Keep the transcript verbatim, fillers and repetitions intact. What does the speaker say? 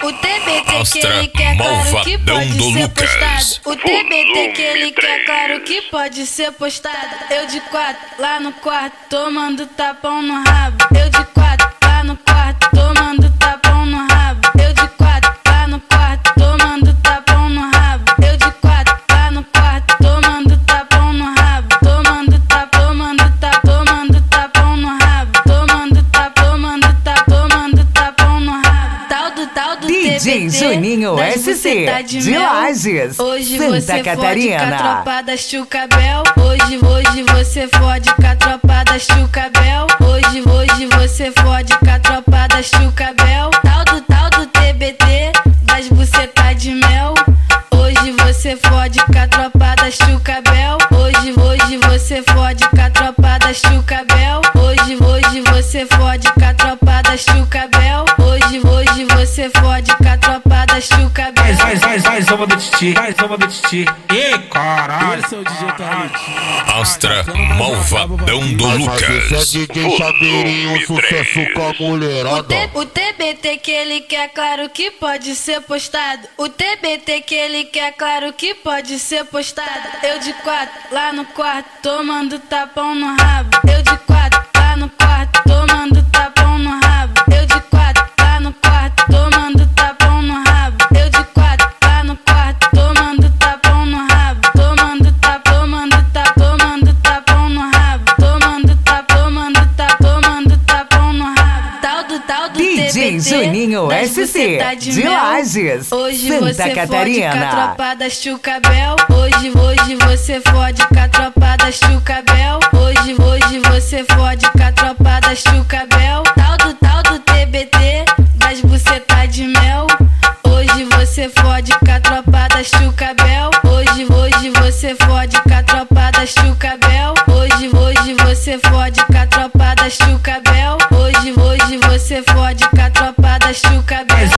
O T B T que ele quer, claro que pode ser postado. O T B T que ele quer, claro que pode ser postado. Eu de quatro, lá no quarto, tomando tapão no rabo. Eu de quatro, lá no quarto, tomando tapão no rabo. Eu de quatro, lá no quarto, tomando tapão no rabo. Eu de quatro, lá no quarto, tomando tapão no rabo. Tomando tapão, tomando tapão, tomando tapão no rabo. Tomando tapão, tomando tapão, tomando tapão no rabo. Tal do tal do D J Juninho S C de, de Lages, hoje Santa você Catarina. Fode com a tropa da Chucabel. Hoje, hoje você fode com a tropa da Chucabel. Hoje, hoje você fode com a tropa da Chucabel. Tal do tal do T B T, das buceta de mel. Hoje você fode com a tropa da Chucabel. Hoje, hoje você fode com a tropa da Chucabel. Hoje, hoje você fode com a tropa da Chucabel. Hoje, hoje você fode com a tropa da Chucabel. Vai, vai, vai, vai, soma do titi, vai, soma do titi. Ih, caralho. Esse é o D J Tarek. Astra Malvadão do Lucas. Esse é D J Chaveirinho, sucesso com a mulherada. O, T, o T B T que ele quer, claro que pode ser postado. O T B T que ele quer, claro que pode ser postado. Eu de quatro, lá no quarto, tomando tapão no rabo. Eu de quatro, lá no quarto, tomando tapão no rabo. Eu de quatro, lá no quarto, tomando tapão no rabo. Eu de quatro, lá no quarto, tomando tapão no rabo. Tomando tapão, tomando tapão, tomando tapão no rabo. Tomando tapão, tomando tapão, tomando tapão no rabo. Tal do tal do D J Juninho S C de Lages, hoje Santa você Catarina. Fode com a tropa da Chucabel. Hoje, hoje você fode com a tropa da Chucabel. Hoje, hoje você fode com a tropa da Chucabel. Tal do tal do T B T, das buceta de mel. Hoje você fode com a tropa da Chucabel. Hoje, hoje você fode com a tropa da Chucabel. Hoje, hoje você fode com a tropa da Chucabel. Hoje, hoje você fode com a tropa da Chucabel.